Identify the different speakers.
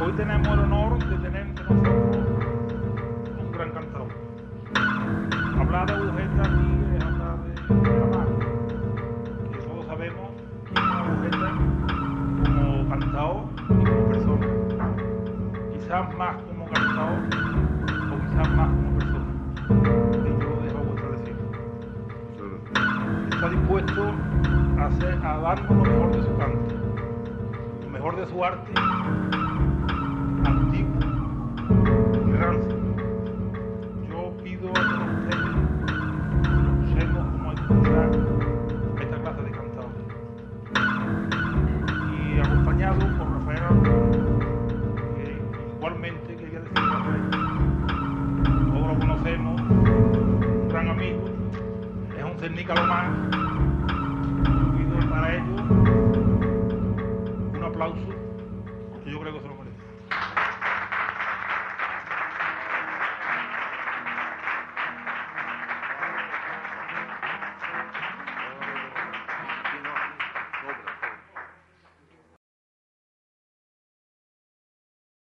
Speaker 1: Hoy tenemos el honor de tener entre nosotros un gran cantador. Hablar de Agujeta aquí es hablar de la mano, que todos sabemos quién es Agujeta como cantador y como persona. Quizás más como cantador o quizás más como persona. Y yo lo dejo a vuestra decisión. Está dispuesto a darnos lo mejor de su canto, lo mejor de su arte, antiguo y rancio. Yo pido a todos ustedes que escuchemos como hay que escuchar esta clase de cantadores. Y acompañado por Rafael Aragón, que igualmente quería decir Rafael. Todos lo conocemos, un gran amigo, es un cernícalo más. Yo pido para ellos un aplauso, que yo creo que se lo merece.